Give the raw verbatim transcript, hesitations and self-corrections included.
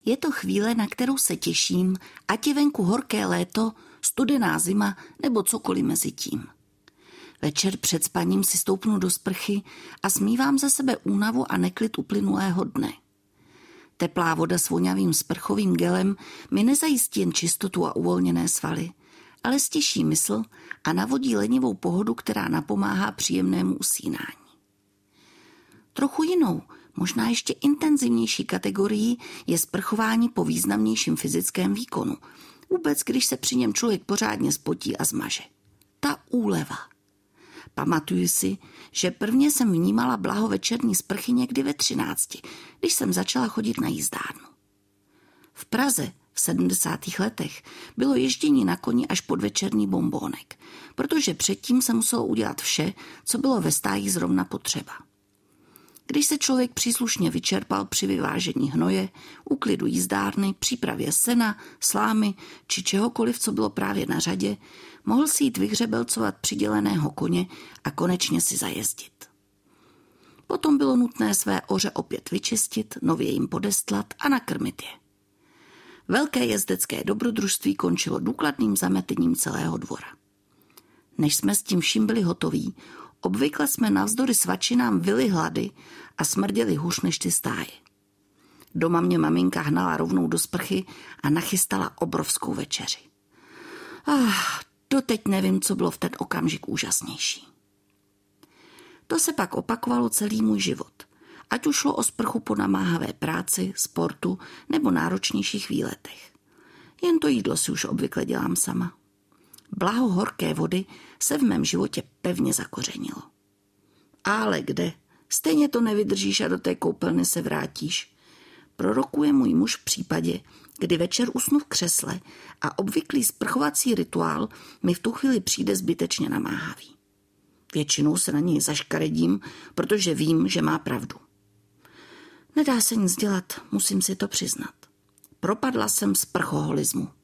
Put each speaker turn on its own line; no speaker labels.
Je to chvíle, na kterou se těším, ať je venku horké léto, studená zima nebo cokoliv mezi tím. Večer před spaním si stoupnu do sprchy a smívám ze sebe únavu a neklid uplynulého dne. Teplá voda s voňavým sprchovým gelem mi nezajistí jen čistotu a uvolněné svaly, ale stěší mysl a navodí lenivou pohodu, která napomáhá příjemnému usínání. Trochu jinou, možná ještě intenzivnější kategorií je sprchování po významnějším fyzickém výkonu. Vůbec, když se při něm člověk pořádně spotí a zmaže. Ta úleva. Pamatuju si, že prvně jsem vnímala blaho večerní sprchy někdy ve třinácti, když jsem začala chodit na jízdárnu. V Praze v sedmdesátých letech bylo ježdění na koni až podvečerní bombónek, protože předtím se muselo udělat vše, co bylo ve stáji zrovna potřeba. Když se člověk příslušně vyčerpal při vyvážení hnoje, úklidu jízdárny, přípravě sena, slámy či čehokoliv, co bylo právě na řadě, mohl si jít vyhřebelcovat přiděleného koně a konečně si zajezdit. Potom bylo nutné své oře opět vyčistit, nově jim podestlat a nakrmit je. Velké jezdecké dobrodružství končilo důkladným zametením celého dvora. Než jsme s tím vším byli hotoví, obvykle jsme navzdory svačinám vyli hlady a smrděli hůř než ty stáje. Doma mě maminka hnala rovnou do sprchy a nachystala obrovskou večeři. Ah, doteď nevím, co bylo v ten okamžik úžasnější. To se pak opakovalo celý můj život, ať už šlo o sprchu po namáhavé práci, sportu nebo náročnějších výletech. Jen to jídlo si už obvykle dělám sama. Blaho horké vody se v mém životě pevně zakořenilo. Ale kde? Stejně to nevydržíš a do té koupelny se vrátíš. Prorokuje můj muž v případě, kdy večer usnu v křesle a obvyklý sprchovací rituál mi v tu chvíli přijde zbytečně namáhavý. Většinou se na něj zaškaredím, protože vím, že má pravdu. Nedá se nic dělat, musím si to přiznat. Propadla jsem sprchoholismu.